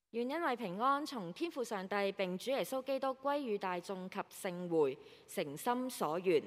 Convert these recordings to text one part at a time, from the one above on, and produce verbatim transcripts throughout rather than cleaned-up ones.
願因為平安從天父上帝並主耶穌基督歸於大眾及聖會，誠心所願。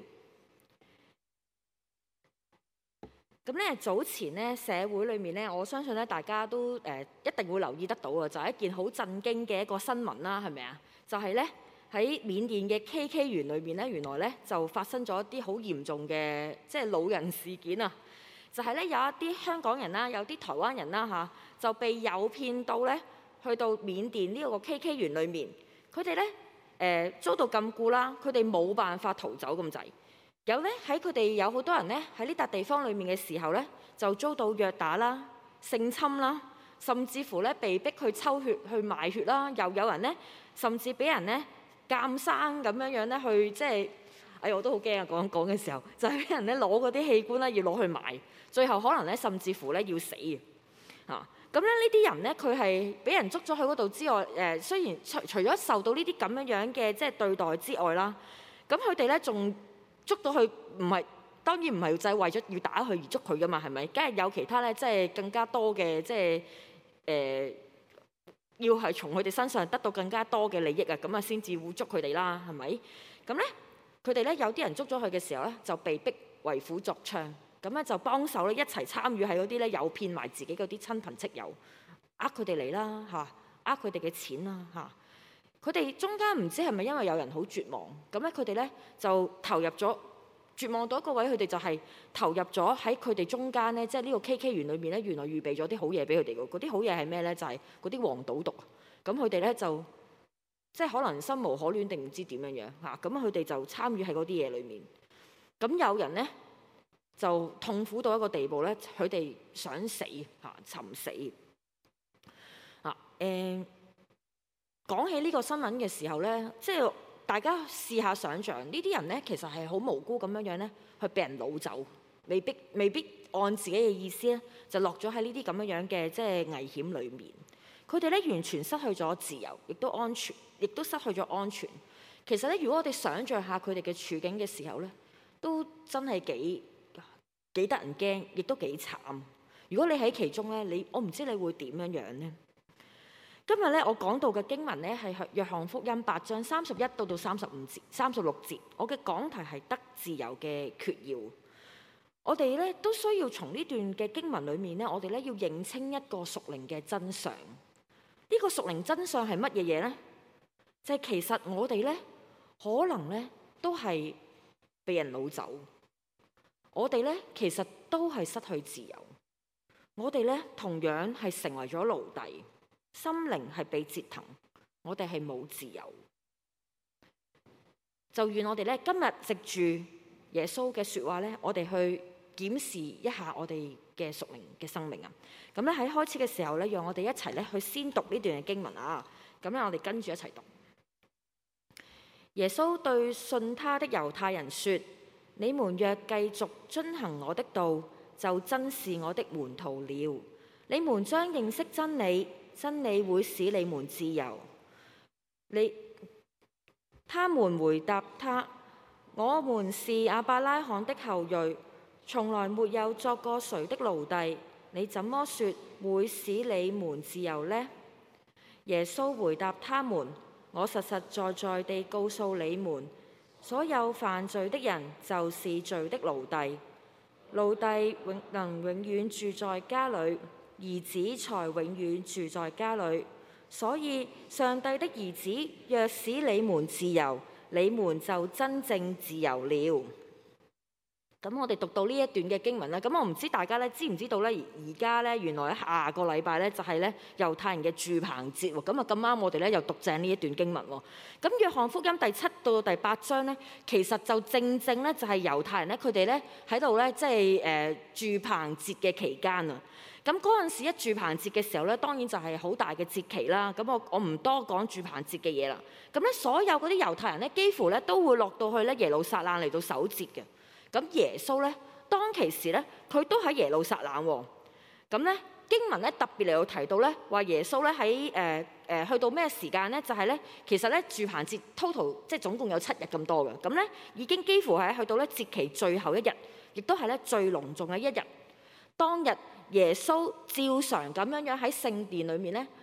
咁咧早前咧社會裏面咧，我相信咧大家都誒、呃、一定會留意得到啊，就係、是、一件好震驚嘅一個新聞啦，係咪啊？就係咧喺緬甸嘅 K K 園裏面咧，原來咧就發生咗一啲好嚴重嘅即係老人事件啊！就係、是、咧有一啲香港人啦，有啲台灣人啦嚇，就被誘騙到咧去到緬甸呢個 K K 園裏面，佢哋咧誒遭到禁錮啦，佢哋冇辦法逃走咁滯。有咧喺佢哋有好多人咧喺呢笪地方裏面嘅時候咧，就遭到虐打啦、性侵啦，甚至乎咧被逼去抽血去賣血啦。又有人咧甚至俾人咧監生咁樣樣咧去即係，哎呀我都好驚啊！講講嘅時候就係、是、俾人咧攞嗰啲器官咧要攞去賣，最後可能咧甚至乎咧要死啊！咁咧呢啲人咧佢係俾人捉咗去嗰度之外，誒雖然除除咗受到呢啲咁樣樣嘅即係對待之外啦，咁佢哋咧仲捉到佢唔係，當然唔係就係為咗要打佢而捉佢噶嘛，係咪？梗係有其他咧，即係更加多嘅，即係誒、呃，要係從佢哋身上得到更加多嘅利益啊，咁啊先至會捉佢哋啦，係咪？咁咧，佢哋咧有啲人捉咗佢嘅時候咧，就被逼為虎作倀，咁咧就幫手咧一齊參與喺嗰啲咧誘騙埋自己嗰啲親朋戚友，呃佢哋嚟啦嚇，呃佢哋嘅錢啦嚇。佢哋中間唔知係咪因為有人好絕望，咁咧佢哋咧就投入咗絕望到一個位，佢哋就係投入咗喺佢哋中間咧，即係呢個 K K 園裏面咧，原來預備咗啲好嘢俾佢哋嘅。嗰啲好嘢係咩咧？就係嗰啲黃賭毒。咁佢哋咧就即係可能心無可戀定唔知點樣樣嚇，咁佢哋就參與喺嗰啲嘢裏面。咁有人咧就痛苦到一個地步咧，佢哋想死嚇，尋死啊誒。講起呢個新聞嘅時候呢，即係大家試下想像，呢啲人呢其實係好無辜咁樣樣呢去被人擄走，未必未必按自己嘅意思呢就落咗喺呢啲咁樣樣嘅即係危險裡面。佢哋呢完全失去咗自由，亦都安全，亦都失去咗安全。其實呢，如果我哋想像下佢哋嘅處境嘅時候呢，都真係幾幾得人驚，亦都幾慘。如果你喺其中呢，你我唔知你會點樣樣呢？今日咧，我講到嘅經文咧係約翰福音八章三十一到到三十五節、三十六節。我嘅講題係得自由嘅訣要。我哋咧都需要從呢段嘅經文裏面咧，我哋咧要認清一個屬靈嘅真相。呢個屬靈真相係乜嘢嘢咧？就係其實我哋咧可能咧都係被人擄走，我哋咧其實都係失去自由，我哋咧同樣係成為咗奴隸。心靈係被折騰，我哋係冇自由。就願我哋咧今日藉住耶穌嘅説話咧，我哋去檢視一下我哋嘅屬靈嘅生命啊。咁咧喺開始嘅時候咧，讓我哋一齊咧去先讀呢段嘅經文啊。咁咧我哋跟住一齊讀。耶穌對信他的猶太人說：你們若繼續遵行我的道，就真是我的門徒了。你們將認識真理。真理會使你們自由。你他們回答他：我們是亞伯拉罕的後裔，從來沒有作過誰的奴隸。你怎麼說會使你們自由呢？耶穌回答他們：我實實在在地告訴你們，所有犯罪的人就是罪的奴隸。奴隸永能永遠住在家裏，兒子才永遠住在家裏，所以上帝的兒子若使你們自由，你們就真正自由了。咁我哋讀到呢一段嘅經文咧，咁我唔知大家咧知唔知道咧？而家咧原來下個禮拜咧就係咧猶太人嘅住棚節喎。咁啊咁啱我哋咧又讀正呢一段經文喎。咁約翰福音第七到第八章咧，其實就正正咧就係猶太人咧佢哋咧喺度咧即係誒住棚節嘅期間啊。咁嗰陣時一住棚節嘅時候咧，當然就係好大嘅節期啦。咁我我唔多講住棚節嘅嘢啦。咁咧所有嗰啲猶太人咧，幾乎咧都會落到去咧耶路撒冷嚟到守節嘅。咁耶穌咧當其時咧，佢都喺耶路撒冷喎。咁咧經文咧特別嚟到提到咧，話耶穌咧喺誒誒去到咩時間咧？就係咧其實咧住棚節 total 即係總共有七日咁多嘅。咁咧已經幾乎係去到咧節期最後一日，亦都係咧最隆重嘅一日。當日耶穌照常咁樣樣喺聖殿裏面咧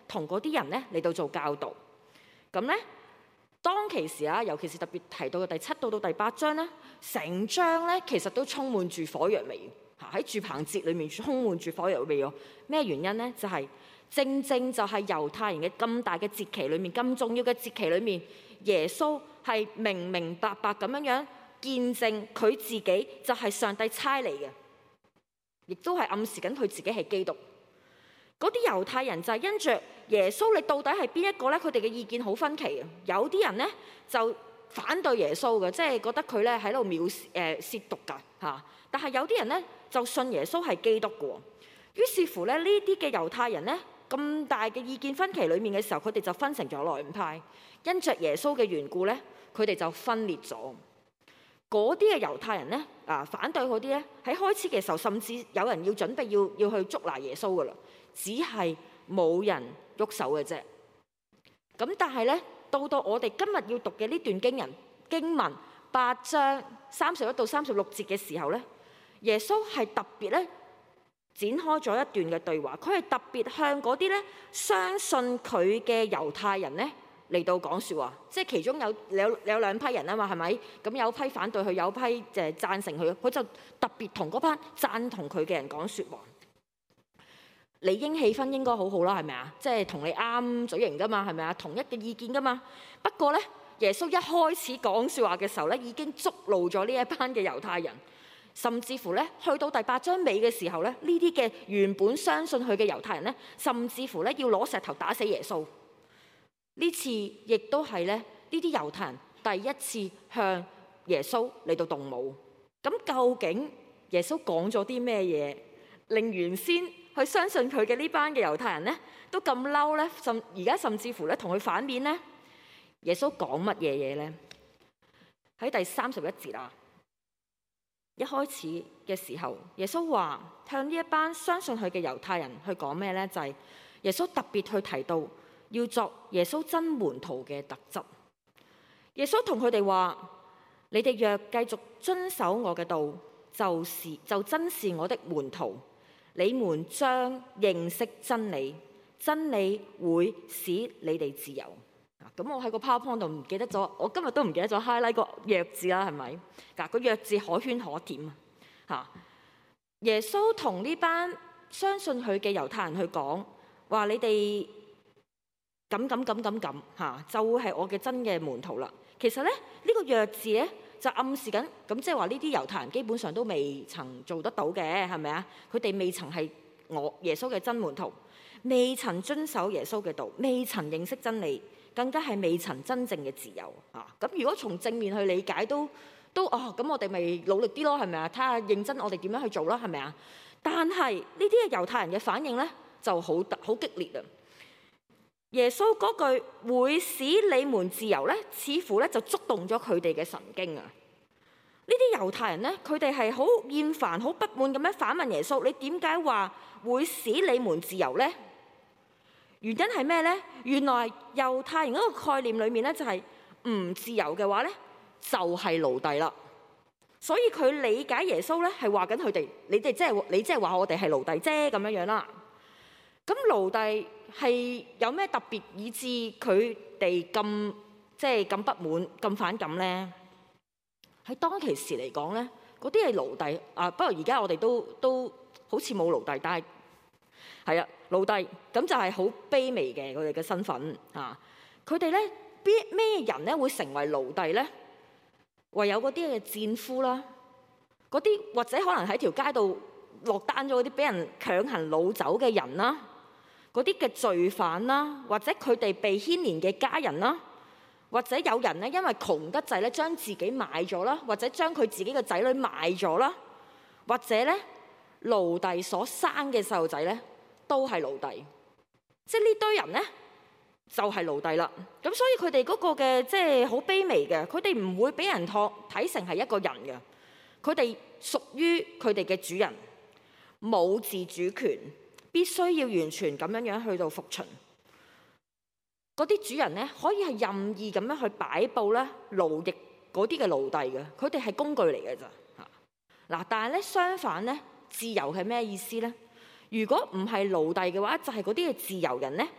同嗰啲人咧嚟到做教導。咁咧，當其時啊，尤其是特別提到嘅第七到到第八章咧，成章咧其實都充滿住火藥味嚇，喺住棚節裏面充滿住火藥味喎。咩原因咧？就係、是、正正就係猶太人嘅咁大嘅節期裏面，咁重要嘅節期裏面，耶穌係明明白白咁樣樣見證佢自己就係上帝差嚟嘅，亦都係暗示緊佢自己係基督。嗰啲猶太人就係因着耶穌你到底係邊一個咧？佢哋嘅意見好分歧啊！有啲人咧就反對耶穌嘅，即係覺得佢咧喺度藐誒褻瀆㗎嚇。但係有啲人咧就信耶穌係基督嘅。於是乎咧，呢啲嘅猶太人咧咁大嘅意見分歧裡面嘅時候，佢哋就分成咗兩派。因着耶穌嘅緣故咧，佢哋就分裂咗。嗰啲嘅猶太人咧啊，反對嗰啲咧喺開始嘅時候，甚至有人要準備要要去捉拿耶穌㗎啦。只係冇人喐手嘅啫。咁但係咧，到到我哋今日要讀嘅呢段經人經文八章三十一到三十六節嘅時候咧，耶穌係特別咧展開咗一段嘅對話。佢係特別向嗰啲咧相信佢嘅猶太人咧嚟到講説話。即係其中有有有兩批人啊嘛，係咪？咁有批反對佢，有批誒贊成佢。佢就特別同嗰班贊同佢嘅人講説話。理應氣氛應該好好啦，係咪啊？即係同你啱嘴型噶嘛，係咪啊？同一嘅意見噶嘛。不過咧，耶穌一開始講説話嘅時候咧，已經觸怒咗呢一班嘅猶太人，甚至乎咧，去到第八章尾嘅時候咧，呢啲嘅原本相信佢嘅猶太人咧，甚至乎咧要攞石頭打死耶穌。呢次亦都係咧呢啲猶太人第一次向耶穌嚟到動武。咁究竟耶穌講咗啲咩嘢，令原先佢相信佢嘅呢班嘅猶太人咧，都咁嬲咧，甚而家甚至乎咧同佢反面咧。耶穌講乜嘢嘢咧？喺第三十一節啊，一開始嘅時候，耶穌話向呢一班相信佢嘅猶太人去講咩咧？就係、是、耶穌特別去提到要作耶穌真門徒嘅特質。耶穌同佢哋話：你哋若繼續遵守我嘅道，就是就真是我的門徒。你們將認識真理，真理會使你哋自由。咁我喺個 PowerPoint 度唔記得咗，我今日都唔記得咗 highlight 個若字啦，係咪？嗱，個若字可圈可點啊！耶穌同呢班相信佢嘅猶太人去講話：你哋咁咁咁咁咁嚇，就會係我嘅真嘅門徒啦。其實咧，呢個若字咧，就暗示緊，咁即係話呢啲猶太人基本上都未曾做得到嘅，係咪啊？佢哋未曾係我耶穌嘅真門徒，未曾遵守耶穌嘅道，未曾認識真理，更加係未曾真正嘅自由啊！咁如果從正面去理解，都都哦，咁我哋咪努力啲咯，係咪啊？睇下認真我哋點樣去做啦，係咪啊？但係呢啲嘅猶太人嘅反應咧就好好激烈啊！耶穌嗰句會使你們自由咧，似乎咧就觸動咗佢哋嘅神經啊！呢啲猶太人咧，佢哋係好厭煩、好不滿咁樣反問耶穌：你點解話會使你們自由咧？原因係咩咧？原來猶太人嗰個概念裏面咧，就係唔自由嘅話咧，就係奴隸啦。所以佢理解耶穌咧，係話緊佢哋：你哋即係你即係話我哋係奴隸啫，咁樣樣啦。咁奴隸係有咩特別以致佢哋咁即係咁不滿、咁反感咧？喺當其時嚟講咧，嗰啲係奴隸啊。不過而家我哋都都好似冇奴隸，但係係啊，奴隸咁就係好卑微嘅佢哋嘅身份啊。佢哋咧邊咩人咧會成為奴隸咧？唯有嗰啲嘅戰俘啦，嗰啲或者可能喺條街度落單咗嗰啲俾人強行擄走嘅人啦，嗰啲嘅罪犯啦，或者佢哋被牽連嘅家人啦，或者有人咧因為窮得滯咧將自己賣咗啦，或者將佢自己嘅仔女賣咗啦，或者咧奴隸所生嘅細路仔咧都係奴隸，即係呢堆人咧就係奴隸啦。咁所以佢哋嗰個嘅即係好卑微嘅，佢哋唔會俾人托睇成係一個人嘅，佢哋屬於佢哋嘅主人，冇自主權，必須要完全咁樣樣去到服從。嗰啲主人咧可以係任意咁樣去擺佈咧奴役嗰啲嘅奴隸嘅，佢哋係工具嚟嘅咋嚇嗱。但係咧相反咧，自由係咩意思咧？如果唔係奴隸嘅話，就係嗰啲嘅自由人咧，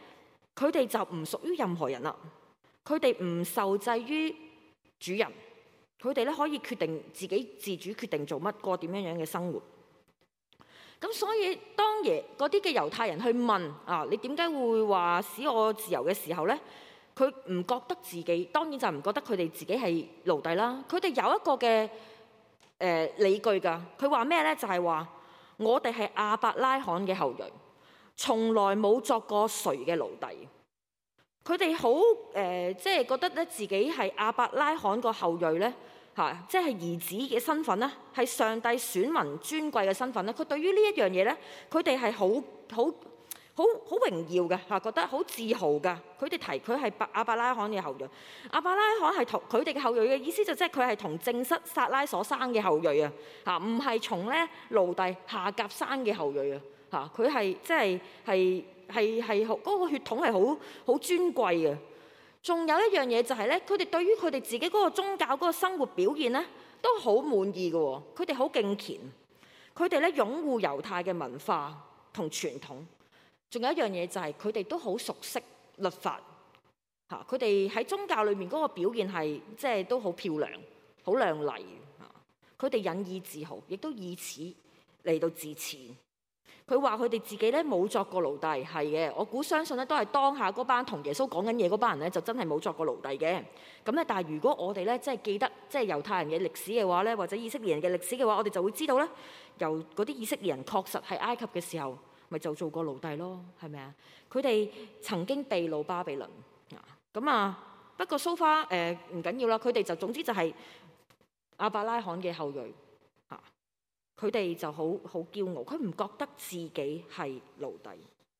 佢哋就唔屬於任何人啦。佢哋唔受制於主人，佢哋咧可以決定自己自主決定做乜，過點樣樣嘅生活。咁所以當耶嗰啲嘅猶太人去問啊，你點解會話使我自由嘅時候咧，佢唔覺得自己，當然就唔覺得佢哋自己係奴隸啦。佢哋有一個嘅誒、呃、理據㗎。佢話咩咧？就係、是、話我哋係亞伯拉罕嘅後裔，從來冇作過誰嘅奴隸。佢哋好誒，即係覺得咧自己係亞伯拉罕個後裔咧。嚇，即係兒子嘅身份咧，係上帝選民尊貴嘅身份咧。佢對於呢一樣嘢咧，佢哋係好好好好榮耀嘅嚇，覺得好自豪嘅。佢哋提佢係亞伯拉罕嘅後裔，亞伯拉罕係同佢哋嘅後裔嘅意思就即係佢係同正室撒拉所生嘅後裔啊嚇，唔係從咧奴隸夏甲生嘅後裔啊嚇。佢係即係係係係好嗰個血統係好好尊貴嘅。仲有一樣嘢就係咧，佢哋對於佢哋自己嗰個宗教嗰個生活表現咧，都好滿意嘅。佢哋好敬虔，佢哋咧擁護猶太嘅文化同傳統。仲有一樣嘢就係佢哋都好熟悉律法嚇，佢哋喺宗教裏面嗰個表現係即係都好漂亮、好亮麗嚇。佢哋引以自豪，亦都以此嚟到自恃。佢話佢哋自己咧冇作過奴隸，係嘅。我估相信咧都係當下嗰班同耶穌講緊嘢嗰班人咧，就真係冇作過奴隸嘅。咁咧，但係如果我哋咧即係記得即係猶太人嘅歷史嘅話咧，或者以色列人嘅歷史嘅話，我哋就會知道咧，由嗰啲以色列人確實係埃及嘅時候，咪就做過奴隸咯，係咪啊？佢哋曾經被擄巴比倫啊。咁啊，不過蘇花誒唔緊要啦，佢哋就總之就係亞伯拉罕嘅後裔。佢哋就好好驕傲，佢唔覺得自己係奴隸。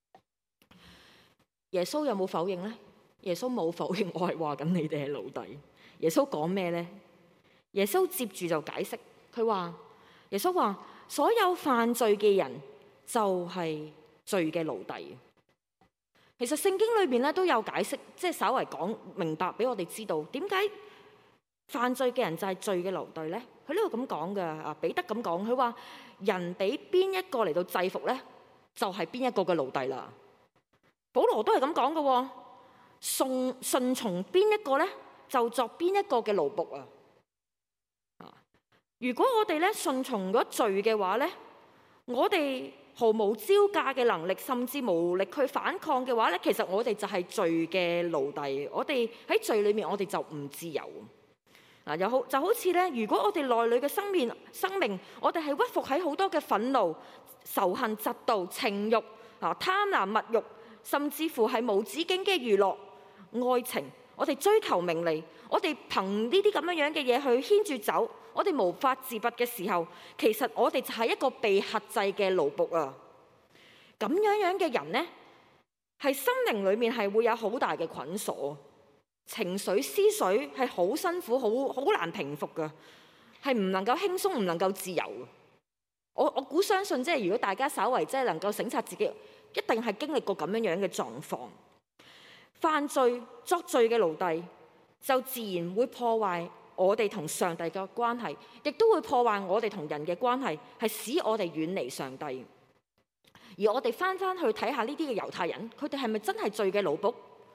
耶穌有冇否認呢？耶穌冇否認，我係話緊你哋係奴隸。耶穌講咩呢？耶穌接住就解釋，佢話：耶穌話所有犯罪嘅人就係罪嘅奴隸。其實聖經裏面咧都有解釋，即係稍為講明白俾我哋知道點解犯罪嘅人就係罪嘅奴隸咧。佢呢度咁講嘅啊，彼得咁講，佢話人俾邊一個嚟到制服咧，就係邊一個嘅奴隸啦。保羅都係咁講嘅，順順從邊一個咧，就作邊一個嘅奴僕啊。啊，如果我哋咧順從咗罪嘅話咧，我哋毫無招架嘅能力，甚至無力去反抗嘅話咧，其實我哋就係罪嘅奴隸。我哋喺罪裏面，我哋就唔自由。嗱，又好就好似咧，如果我哋內裏嘅生命生命，我哋係屈服喺好多嘅憤怒、仇恨、嫉妒、情慾啊、貪婪、物慾，甚至乎係無止境嘅娛樂、愛情，我哋追求名利，我哋憑呢啲咁樣樣嘅嘢去牽住走，我哋無法自拔嘅時候，其實我哋就係一個被轄制嘅奴僕啊！咁樣樣嘅人呢，係心靈裏面係會有好大嘅捆鎖。情緒思緒係好辛苦，好好難平復㗎，係唔能夠輕鬆，唔能夠自由。我我估相信，即係如果大家稍為即係能夠省察自己，一定係經歷過咁樣樣嘅狀況。犯罪作罪嘅奴隸，就自然會破壞我哋同上帝嘅關係，亦都會破壞我哋同人嘅關係，係使我哋遠離上帝。而我哋翻翻去睇下呢啲嘅猶太人，佢哋係咪真係罪嘅奴僕？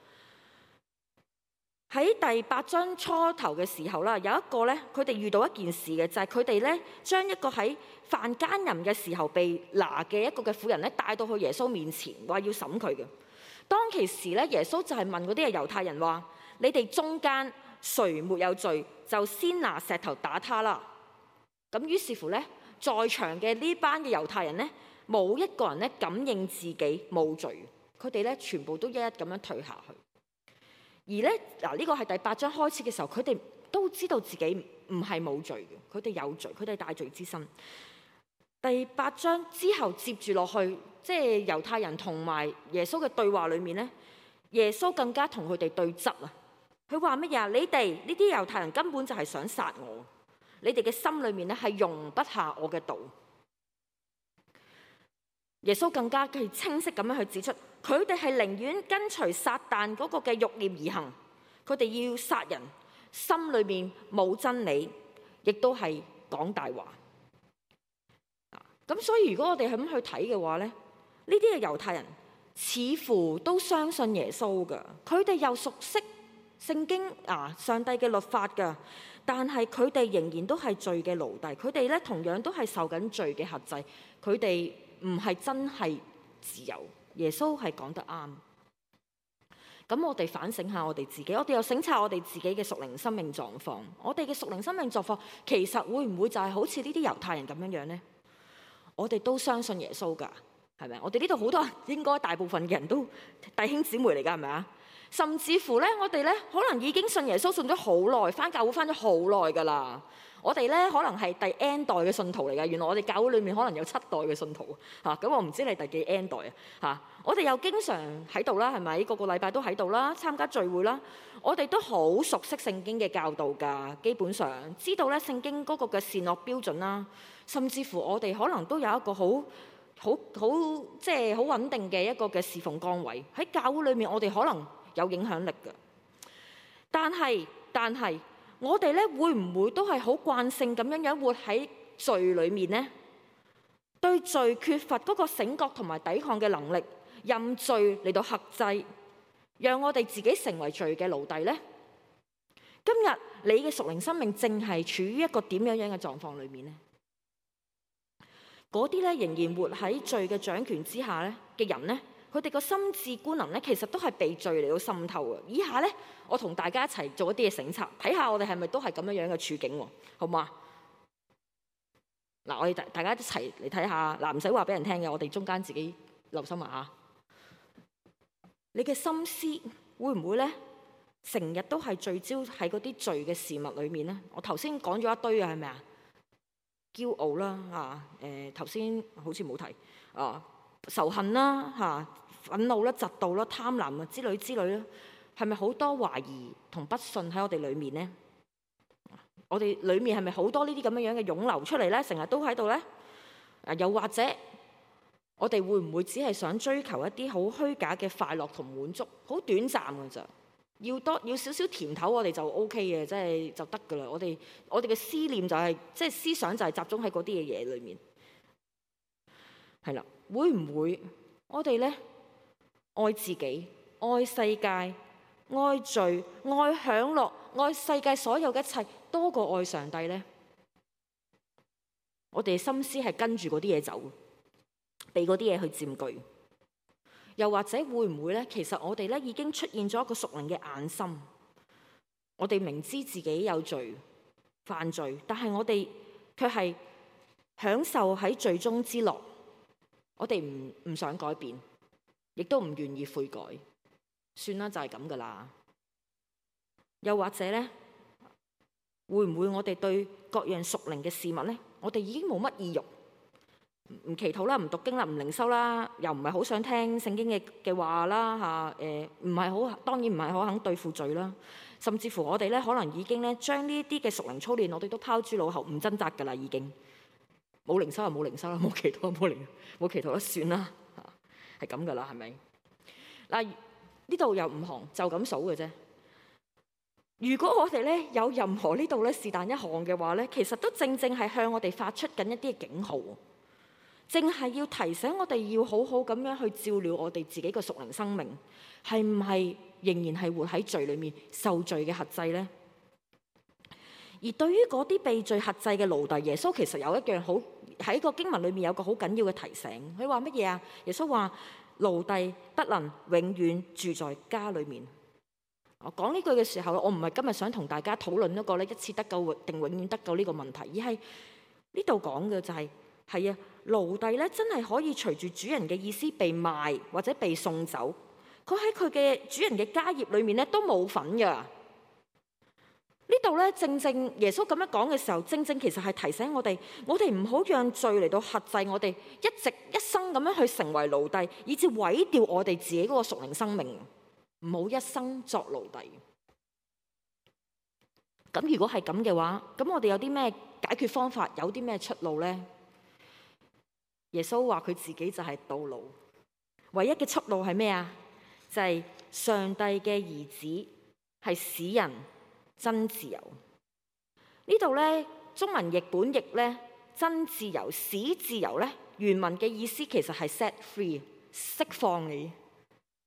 喺第八章初頭嘅時候啦，有一個咧，佢哋遇到一件事嘅，就係佢哋咧將一個喺犯奸淫嘅時候被拿嘅一個嘅婦人咧帶到去耶穌面前，話要審佢嘅。當其時咧，耶穌就係問嗰啲嘅猶太人話：你哋中間誰沒有罪，就先拿石頭打他啦。咁於是乎咧，在場嘅呢班嘅猶太人咧，冇一個人咧敢認自己冇罪，佢哋咧全部都一一咁樣退下去。而咧嗱，呢個係第八章開始嘅時候，佢哋都知道自己唔係冇罪嘅，佢哋有罪，佢哋大罪之身。第八章之後接住落去，即係猶太人同埋耶穌嘅對話裏面咧，耶穌更加同佢哋對質啊！佢話乜嘢？你哋呢啲猶太人根本就係想殺我，你哋嘅心裏面咧係容不下我嘅道。耶穌更加係清晰咁樣去指出，佢哋係寧願跟隨撒旦嗰個嘅慾念而行，佢哋要殺人，心裏面冇真理，亦都係講大話。咁所以如果我哋係咁去睇嘅話咧，呢啲嘅猶太人似乎都相信耶穌㗎，佢哋又熟悉聖經啊，上帝嘅律法㗎，但係佢哋仍然都係罪嘅奴隸，佢哋咧同樣都係受緊罪嘅轄制，佢哋唔係真係自由。耶穌係講得啱。咁我哋反省下我哋自己，我哋又省察我哋自己嘅屬靈生命狀況。我哋嘅屬靈生命狀況其實會唔會就係好似呢啲猶太人咁樣樣呢？我哋都相信耶穌㗎。係咪？我哋呢度好多人，應該大部分嘅人都弟兄姊妹嚟㗎，係咪啊？甚至乎咧，我哋咧可能已經信耶穌信咗好耐，返教會返咗好耐㗎啦。我哋咧可能係第 N 代嘅信徒嚟㗎。原來我哋教會裏面可能有七代嘅信徒嚇。咁、啊、我唔知你第幾 N 代啊嚇。我哋又經常喺度啦，係咪？個個禮拜都喺度啦，參加聚會啦。我哋都好熟悉聖經嘅教導㗎，基本上知道咧聖經嗰個嘅善惡標準啦。甚至乎我哋可能都有一個好好好即係好穩定嘅一個嘅侍奉崗位喺教會裏面，我哋可能有影響力嘅。但係但係我哋咧會唔會都係好慣性咁樣樣活喺罪裏面呢？對罪缺乏嗰個醒覺同埋抵抗嘅能力，任罪嚟到克制，讓我哋自己成為罪嘅奴隸呢？今日你嘅屬靈生命正係處於一個點樣樣嘅狀況裏面呢？嗰啲咧仍然活喺罪嘅掌權之下咧嘅人咧，佢哋個心智官能咧，其實都係被罪嚟到滲透嘅。以下咧，我同大家一齊做一啲嘅省察，睇下我哋係咪都係咁樣樣嘅處境喎，好嘛？嗱，我哋大大家一齊嚟睇下，嗱，唔使話俾人聽嘅，我哋中間自己留心下嚇。你嘅心思會唔會咧，成日都係聚焦喺嗰啲罪嘅事物裏面咧？我頭先講咗一堆啊，係咪啊？驕傲啦，啊，誒頭先好似冇提啊，仇恨啦，嚇、啊，憤怒啦，嫉妒啦，貪婪啊之類之類啦，係咪好多懷疑同不信喺我哋裏面呢？我哋裏面係咪好多呢啲咁樣樣嘅湧流出嚟咧？成日都喺度咧？啊，又或者我哋會唔會只係想追求一啲好虛假嘅快樂同滿足，好短暫㗎咋？要多要少少甜頭，我哋就 O K 嘅，即係就得㗎啦。我哋我哋嘅思念就係、是、即係思想就係集中喺嗰啲嘅嘢裏面，係啦。會唔會我哋咧愛自己、愛世界、愛罪、愛享樂、愛世界所有嘅一切，多過愛上帝咧？我哋心思係跟住嗰啲嘢走，被嗰啲嘢去佔據。又或者會唔會咧？其實我哋咧已經出現咗一個屬靈嘅硬心，我哋明知自己有罪、犯罪，但係我哋卻係享受喺罪中之樂。我哋唔唔想改變，亦都唔願意悔改，算啦，就係咁噶啦。又或者咧，會唔會我哋對各樣屬靈嘅事物咧，我哋已經冇乜意欲？唔祈禱啦，唔讀經啦，唔靈修啦，又唔係好想聽聖經嘅嘅話啦嚇，誒唔係好，當然唔係好肯對付罪啦。甚至乎我哋咧可能已經咧將呢啲嘅屬靈操練，我哋都拋諸腦後，唔掙扎㗎啦，已經冇靈修就冇靈修啦，冇祈禱就冇靈冇祈禱啦，算啦嚇，係咁㗎啦，係咪？嗱，呢度有五行，就咁數嘅啫。如果我哋咧有任何呢度咧是但一項嘅話咧，其實都正正係向我哋發出緊一啲嘅警號。正係要提醒我哋要好好咁樣去照料我哋自己嘅屬靈生命，係唔係仍然係活喺罪裏面受罪嘅轄制呢？而對於嗰啲被罪轄制嘅奴隸，耶穌其實有一樣好喺個經文裏面有個好緊要嘅提醒。佢話乜嘢啊？耶穌話奴隸不能永遠住在家裏面。我講呢句嘅時候，我唔係今日想同大家討論一個咧一次得救定永遠得救呢個問題，而係呢度講嘅就係、是、係啊。奴隸咧真係可以隨住主人嘅意思被賣或者被送走，佢喺佢嘅主人嘅家業裏面咧都冇份㗎。呢度咧正正耶穌咁樣講嘅時候，正正其實係提醒我哋，我哋唔好讓罪嚟到轄制我哋，一直一生咁樣去成為奴隸，以致毀掉我哋自己嗰個屬靈生命，唔好一生作奴隸。咁如果係咁嘅話，咁我哋有啲咩解決方法，有啲咩出路呢？耶穌話佢自己就係道路，唯一嘅出路係咩啊？就係、是、上帝嘅兒子係使人真自由。呢度咧中文譯本譯咧真自由、使自由咧，原文嘅意思其實係 set free， 釋放你。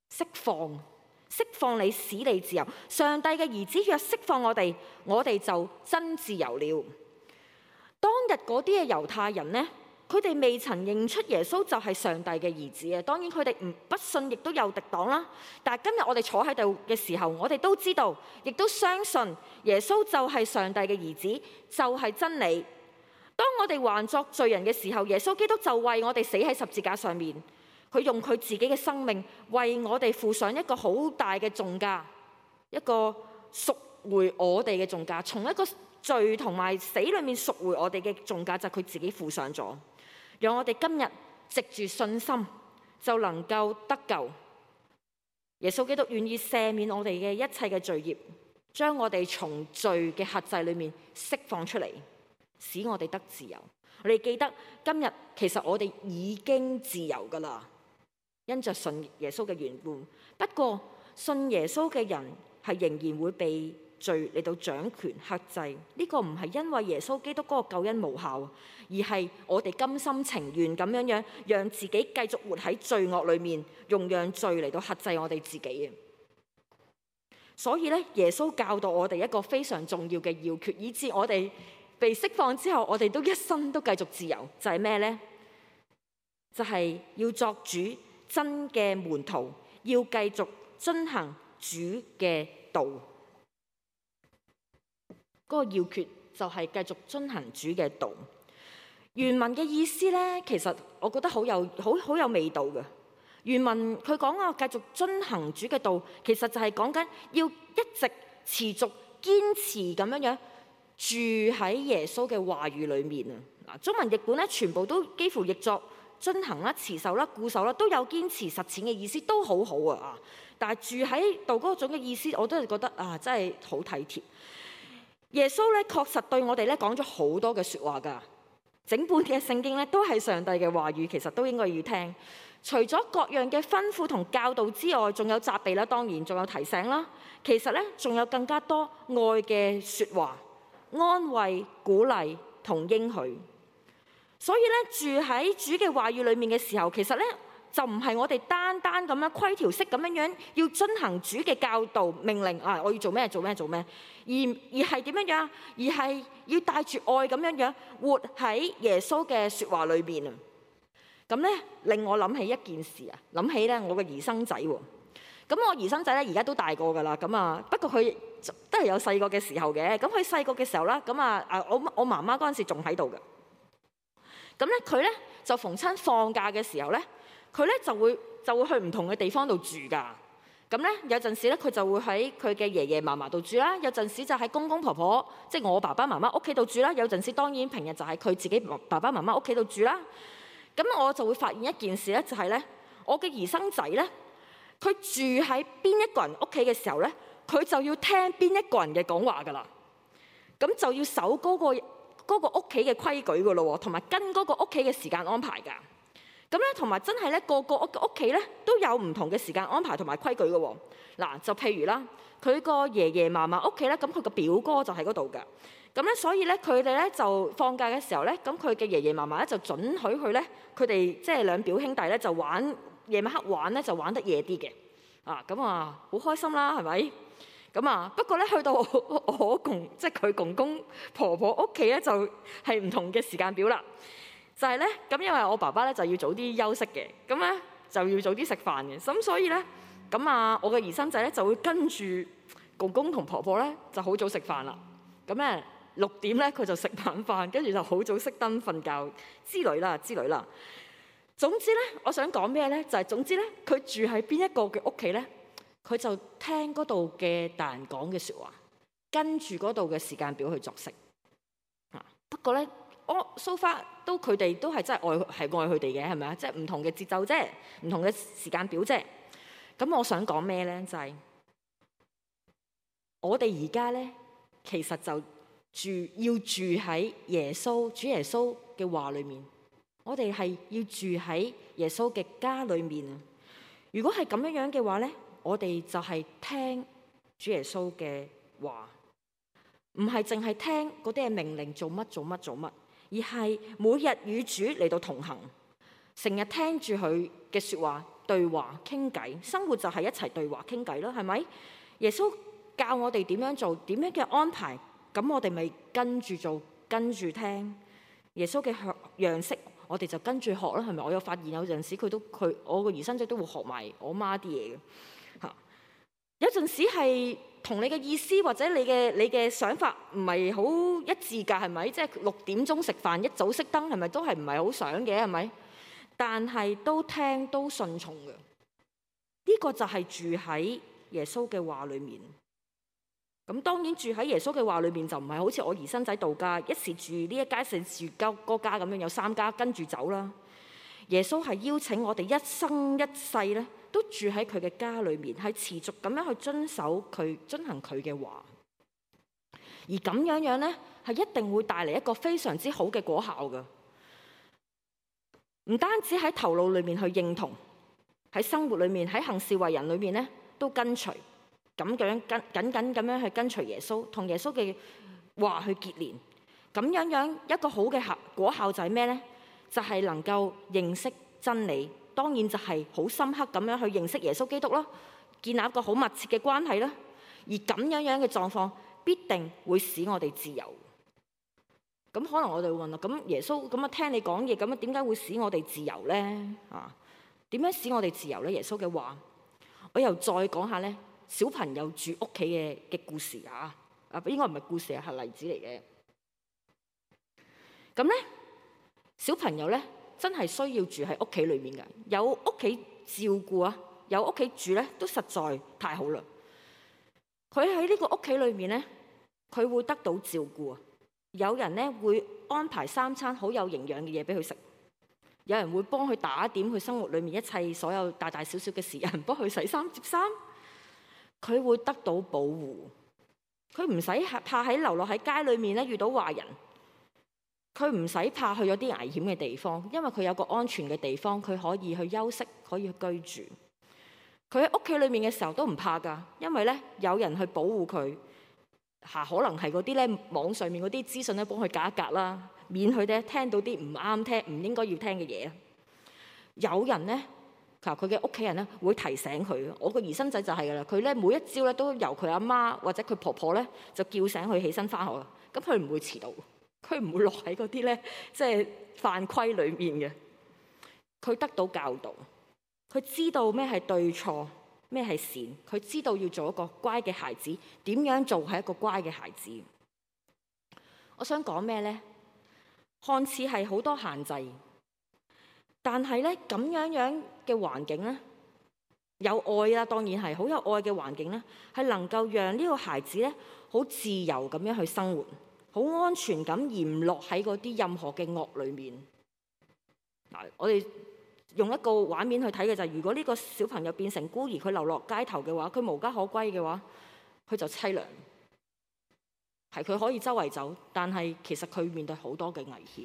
釋放，釋放你，使你自由。上帝嘅兒子若釋放我哋，我哋就真自由了。當日嗰啲嘅猶太人呢，佢哋未曾認出耶穌就係上帝嘅兒子啊！當然佢哋唔不信，亦都有敵黨啦。但係今日我哋坐喺度嘅時候，我哋都知道，亦都相信耶穌就係上帝嘅兒子，就係真理。當我哋還作罪人嘅時候，耶穌基督就為我哋死喺十字架上面，佢用佢自己嘅生命為我哋付上一個好大嘅重價，一個贖回我哋嘅重價，從一個罪同埋死裏面贖回我哋嘅重價，就係佢自己付上咗。讓我哋今日藉住信心就能夠得救。耶穌基督願意赦免我哋嘅一切嘅罪孽，將我哋從罪嘅轄制裏面釋放出嚟，使我哋得自由。我哋記得今日其實我哋已經自由噶啦，因着信耶穌嘅緣故。不過信耶穌嘅人係仍然會被罪嚟到掌權克制。呢、這個唔係因為耶穌基督嗰個救恩無效，而係我哋甘心情願咁樣樣，讓自己繼續活喺罪惡裏面，用讓罪嚟到克制我哋自己嘅。所以咧，耶穌教導我哋一個非常重要嘅要訣，以致我哋被釋放之後，我哋都一生都繼續自由。就係咩呢？就係、是、要作主真嘅門徒，要繼續遵行主嘅道。嗰個要訣就係繼續遵行主嘅道。原文嘅意思咧，其實我覺得好有好好有味道嘅。原文佢講我繼續遵行主嘅道，其實就係講緊要一直持續堅持咁樣樣住喺耶穌嘅話語裏面啊。嗱，中文譯本咧全部都幾乎譯作遵行啦、持守啦、固守啦，都有堅持實踐嘅意思，都好好啊。但係住喺度嗰種嘅意思，我都係覺得啊，真係好體貼。耶穌咧確實對我哋咧講咗好多嘅説話㗎，整本嘅聖經咧都係上帝嘅話語，其實都應該要聽。除咗各樣嘅吩咐同教導之外，仲有責備啦，當然仲有提醒啦。其實咧仲有更加多愛嘅説話、安慰、鼓勵同應許。所以咧住喺主嘅話語裡面嘅時候，其實咧就唔係我哋單單咁樣規條式咁樣樣要遵行主嘅教導命令啊！我要做咩做咩做咩，而而係點樣樣？而係要帶住愛咁樣樣活喺耶穌嘅説話裏邊啊！咁咧令我諗起一件事啊，諗起咧我個兒生仔喎。咁我兒生仔咧而家都大個㗎啦，咁啊不過佢都係有細個嘅時候嘅。咁佢細個嘅時候啦，咁啊啊我我媽媽嗰陣時仲喺度㗎。咁咧佢咧就逢親放假嘅時候咧，佢咧就會就會去唔同嘅地方度住㗎。咁咧有陣時咧佢就會喺佢嘅爺爺嫲嫲度住啦，有陣時就喺公公婆婆即係我爸爸媽媽屋企度住啦，有陣時當然平日就喺佢自己爸爸媽媽屋企度住啦。咁我就會發現一件事咧，就係咧我嘅兒生仔咧，佢住喺邊一個人屋企嘅時候咧，佢就要聽邊一個人嘅講話㗎啦。咁就要守嗰個嗰個屋企嘅規矩㗎咯，同埋跟嗰個屋企嘅時間安排㗎。咁咧，同埋真係咧，個個屋屋企咧都有唔同嘅時間安排同埋規矩嘅喎。嗱，就譬如啦，佢個爺爺嫲嫲屋企咧，咁佢個表哥就喺嗰度㗎。咁咧，所以咧，佢哋咧就放假嘅時候咧，咁佢嘅爺爺嫲嫲咧就準許佢咧，佢哋即係兩表兄弟咧就玩夜晚黑玩咧就玩得夜啲嘅。啊，咁啊好開心啦，係咪？咁啊，不過咧去到我，我公即係佢公公婆婆屋企咧就係唔同嘅時間表啦。就係咧，咁因為我爸爸咧就要早啲休息嘅，咁咧就要早啲食飯嘅，咁所以咧，咁啊我嘅兒生仔咧就會跟住公公同婆婆咧就好早食飯啦。咁咧六點咧佢就食晚飯，跟住就好早熄燈瞓覺之類啦之類啦。總之咧，我想講咩咧？就係總之咧，佢住喺邊一個嘅屋企咧，佢就聽嗰度嘅大人講嘅説話，跟住嗰度嘅時間表去作息。啊，不過咧。我 so far 都佢哋都係真係愛係愛佢哋嘅，係咪啊？即係唔同嘅節奏啫，唔同嘅時間表啫。咁我想講咩咧？就係、是、我哋而家咧，其實就住要住喺耶穌主耶穌嘅話裏面。我哋係要住喺耶穌嘅家裏面啊！如果係咁樣樣嘅話咧，我哋就係聽主耶穌嘅話，唔係淨係聽嗰啲嘅命令做乜做乜做乜。而係每日與主嚟到同行，成日聽住佢嘅説話， 對話傾偈，生活就係一齊對話傾偈咯，係咪？耶穌教我哋點樣做，點樣嘅安排，咁我哋咪跟住做，跟住聽耶穌嘅樣式，我哋就跟住學啦，係咪？我有發現有陣時佢都佢我個兒孫仔都會學埋我媽啲嘢嘅嚇。有陣時係同你嘅意思或者你嘅你嘅想法唔係好一致㗎，係咪？即係六點鐘食飯，一早熄燈，係咪都係唔係好想嘅，係咪？但係都聽都順從嘅，呢個就係住喺耶穌嘅話裏面。咁當然住喺耶穌嘅話裏面就唔係好似我兒孫仔度假，一時住呢一家，一時住嗰家咁樣，有三家跟住走啦。耶穌係邀請我哋一生一世咧，都住喺佢嘅家裏面，係持續咁樣去遵守佢、遵行佢嘅話。而咁樣樣咧，係一定會帶嚟一個非常之好嘅果效嘅。唔單止喺頭腦裏面去認同，喺生活裏面，喺行事為人裏面咧，都跟隨。咁樣跟緊緊咁樣去跟隨耶穌，同耶穌嘅話去結連，咁樣樣一個好嘅果效就係咩呢？就係、是、能夠認識真理，當然就係好深刻咁樣去認識耶穌基督啦，建立一個好密切嘅關係啦。而咁樣樣嘅狀況必定會使我哋自由。咁可能我哋會問啦，咁耶穌咁啊聽你講嘢，咁啊點解會使我哋自由呢？啊，點樣使我哋自由呢？耶穌嘅話，我又再講下呢。小朋友住屋企嘅嘅故事啊，啊應該唔係故事啊，係例子嚟嘅。咁咧，小朋友咧真係需要住喺屋企裏面嘅，有屋企照顧啊，有屋企住咧都實在太好啦。佢喺呢個屋企裏面咧，佢會得到照顧啊。有人咧會安排三餐好有營養嘅嘢俾佢食，有人會幫佢打點佢生活裏面一切所有大大小小嘅事，有人幫佢洗衫摺衫。佢會得到保護，佢唔使怕喺流落喺街裏面咧遇到壞人，佢唔使怕去咗啲危險嘅地方，因為佢有個安全嘅地方，佢可以去休息，可以去居住。佢喺屋企裏面嘅時候都唔怕㗎，因為咧有人去保護佢嚇，可能係嗰啲咧網上面嗰啲資訊咧幫佢隔一隔啦，免佢咧聽到啲唔啱聽、唔應該要聽嘅嘢。有人咧。佢嘅屋企人咧會提醒佢，我個兒孫仔就係噶啦，佢咧每一朝咧都由佢阿媽或者佢婆婆咧就叫醒佢起身返學，咁佢唔會遲到，佢唔會落喺嗰啲咧即係犯規裡面嘅。佢得到教導，佢知道咩係對錯，咩係善，佢知道要做一個乖嘅孩子，點樣做係一個乖嘅孩子。我想講咩咧？看似係好多限制。但係咧，咁樣樣嘅環境咧，有愛啦，當然係好有愛嘅環境咧，係能夠讓呢個孩子咧好自由咁樣去生活，好安全咁，而唔落喺嗰啲任何嘅惡裏面。嗱，我哋用一個畫面去睇嘅就係，如果呢個小朋友變成孤兒，佢流落街頭嘅話，佢無家可歸嘅話，佢就淒涼。係佢可以周圍走，但係其實佢面對好多嘅危險。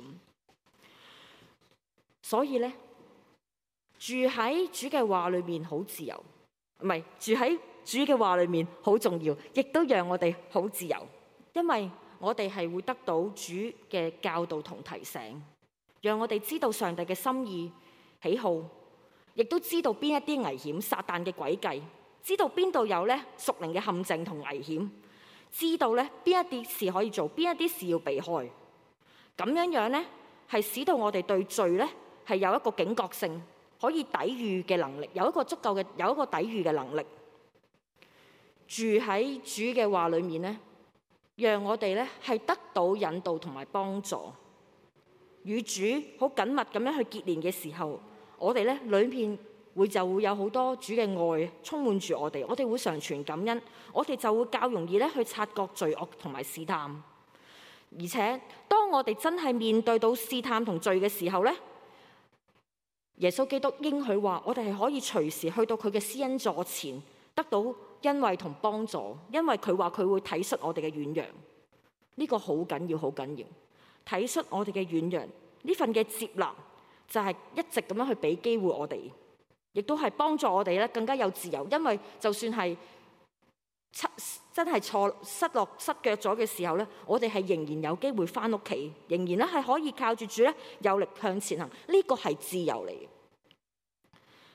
所以咧，住喺主嘅話裏面好自由，唔係住喺主嘅話裏面好重要，亦都讓我哋好自由，因為我哋係會得到主嘅教導同提醒，讓我哋知道上帝嘅心意喜好，亦都知道邊一啲危險、撒旦嘅詭計，知道邊度有咧屬靈嘅陷阱同危險，知道咧邊一啲事可以做，邊一啲事要避開，咁樣樣咧係使到我哋對罪咧。係有一個警覺性，可以抵禦嘅能力，有一個足夠嘅，有一個抵禦嘅能力。住喺主嘅話裏面咧，讓我哋咧係得到引導同埋幫助，與主好緊密咁樣去結連嘅時候，我哋咧裏面會就會有好多主嘅愛充滿住我哋，我哋會常存感恩，我哋就會較容易咧去察覺罪惡同埋試探。而且當我哋真係面對到試探同罪嘅時候咧，耶穌基督應許話，我哋係可以隨時去到佢嘅施恩座前，得到恩惠同幫助，因為佢話佢會體恤我哋嘅軟弱。呢個好緊要，好緊要。體恤我哋嘅軟弱，呢份嘅接納就係一直咁樣去俾機會我哋，亦都係幫助我哋咧更加有自由。因為就算係真係錯失落失腳咗嘅時候咧，我哋係仍然有機會翻屋企，仍然咧係可以靠住主咧有力向前行。呢個係自由嚟嘅。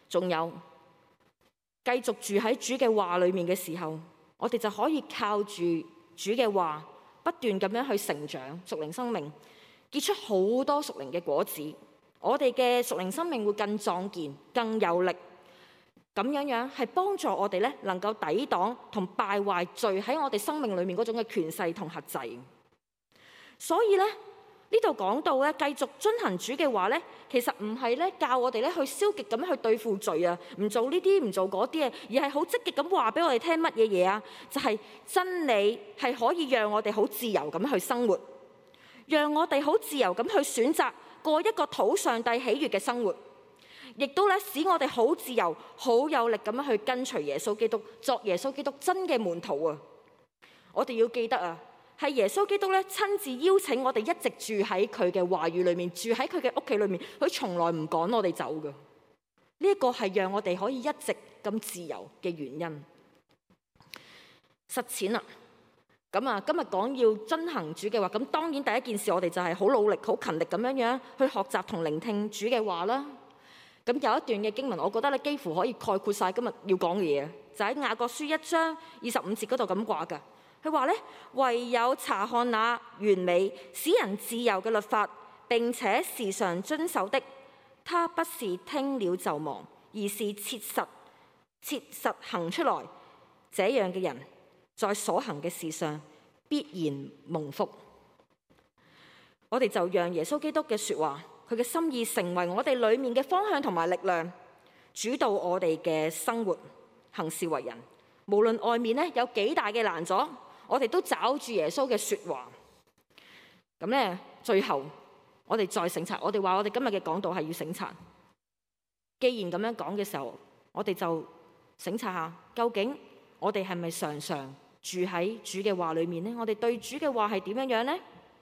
仲有繼續住喺主嘅話裏面嘅時候，我哋就可以靠住主嘅話，不斷咁樣去成長屬靈生命，結出好多屬靈嘅果子。我哋嘅屬靈生命會更壯健、更有力。咁樣樣係幫助我哋咧，能夠抵擋同敗壞罪喺我哋生命裏面嗰種嘅權勢同轄制。所以咧，呢度講到咧，繼續遵行主嘅話咧，其實唔係咧教我哋咧去消極咁去對付罪啊，唔做呢啲唔做嗰啲啊，而係好積極咁話俾我哋聽乜嘢嘢啊？就係真理係可以讓我哋好自由咁去生活，讓我哋好自由咁去選擇過一個討上帝喜悅嘅生活。亦都咧使我哋好自由、好有力咁樣去跟隨耶穌基督，作耶穌基督真嘅門徒啊！我哋要記得啊，係耶穌基督咧親自邀請我哋一直住喺佢嘅話語裏面，住喺佢嘅屋企裏面，佢從來唔趕我哋走㗎。呢一個係讓我哋可以一直咁自由嘅原因。實踐啦，咁啊，今日講要遵行主嘅話，咁當然第一件事我哋就係好努力、好勤力咁樣樣去學習同聆聽主嘅話啦。咁有一段嘅經文，我覺得咧幾乎可以概括晒今日要講嘅嘢，就喺雅各書一章二十五節嗰度咁話㗎。佢話咧，唯有查看那完美使人自由嘅律法，並且時常遵守的，他不是聽了就忘，而是切實切實行出來。這樣嘅人，在所行嘅事上必然蒙福。我哋就讓耶穌基督嘅說話，佢嘅心意成為我哋裏面嘅方向同埋力量，主導我哋嘅生活、行事為人。無論外面咧有幾大嘅攔阻，我哋都抓住耶穌嘅說話。咁咧，最後我哋再省察，我哋話我哋今日嘅講道係要省察。既然咁樣講嘅時候，我哋就省察下，究竟我哋係咪常常住喺主嘅話裏面呢？我哋對主嘅話係點樣樣呢？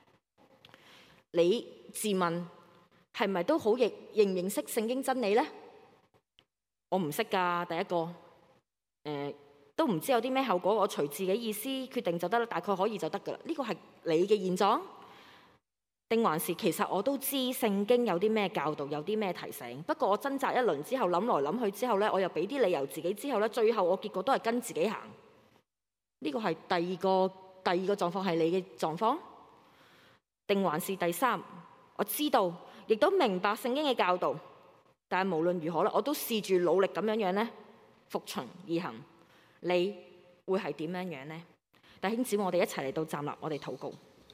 你自問係咪都好認認唔認識聖經真理呢？我唔識㗎，第一個，誒、呃、都唔知有啲咩後果，我隨自己意思決定就得啦，大概可以就得㗎啦。呢個係你嘅現狀，定還是其實我都知聖經有啲咩教導，有啲咩提醒？不過我掙扎一輪之後，諗來諗去之後咧，我又俾啲理由自己之後咧，最後我結果都係跟自己行。呢個係第二個第二個狀況，係你嘅狀況，定還是第三？我知道，亦都明白聖經嘅教導，但係無論如何咧，我都試住努力咁樣樣咧，服從而行。你會係點樣樣呢？弟兄姊妹，我哋一齊嚟到站立，我哋禱告。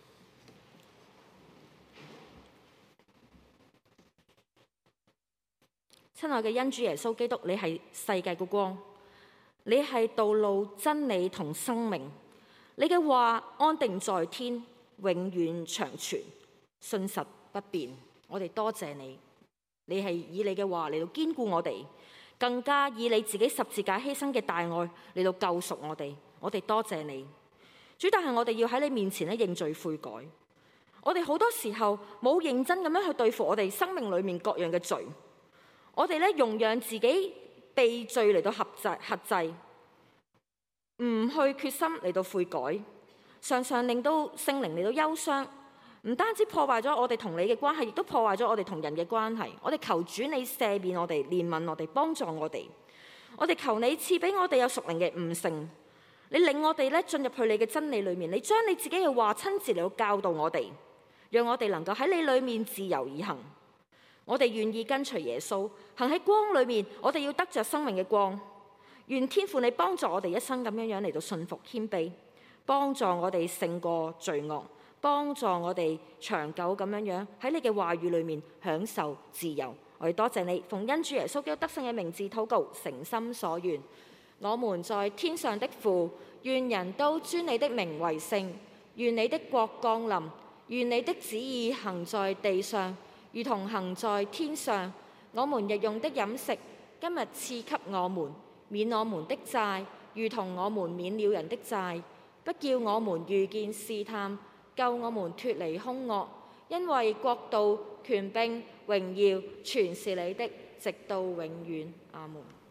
親愛嘅恩主耶穌基督，你係世界嘅光，你係道路、真理同生命。你嘅話安定在天，永遠長存，信實不變。我哋多謝你，你係以你嘅話嚟到堅固我哋，更加以你自己十字架犧牲嘅大愛嚟到救贖我哋。我哋多謝你，主。但係我哋要喺你面前咧認罪悔改。我哋好多時候冇認真咁樣去對付我哋生命裏面各樣嘅罪，我哋咧容讓自己被罪嚟到轄制轄制，唔去決心嚟到悔改，常常令到聖靈嚟到憂傷。唔單止破壞咗我哋同你嘅關係，亦都破壞咗我哋同人嘅關係。我哋求主你赦免我哋，憐憫我哋，幫助我哋。我哋求你賜俾我哋有屬靈嘅悟性，你領我哋咧進入去你嘅真理裏面，你將你自己嘅話親自嚟到教導我哋，讓我哋能夠喺你裏面自由而行。我哋願意跟隨耶穌，行喺光裏面。我哋要得着生命嘅光。願天父你幫助我哋一生咁樣樣嚟到信服謙卑，幫助我哋勝過罪惡，幫助我哋長久咁樣樣喺你嘅話語裏面享受自由。我哋多謝你，奉恩主耶穌基督得勝嘅名字禱告，誠心所願。我們在天上的父，願人都尊你的名為聖。願你的國降臨，願你的旨意行在地上，如同行在天上。我們日用的飲食，今日賜給我們，免我們的債，如同我們免了人的債。不叫我們遇見試探，救我們脫離兇惡。因為國度、權柄、榮耀，全是你的，直到永遠。阿們。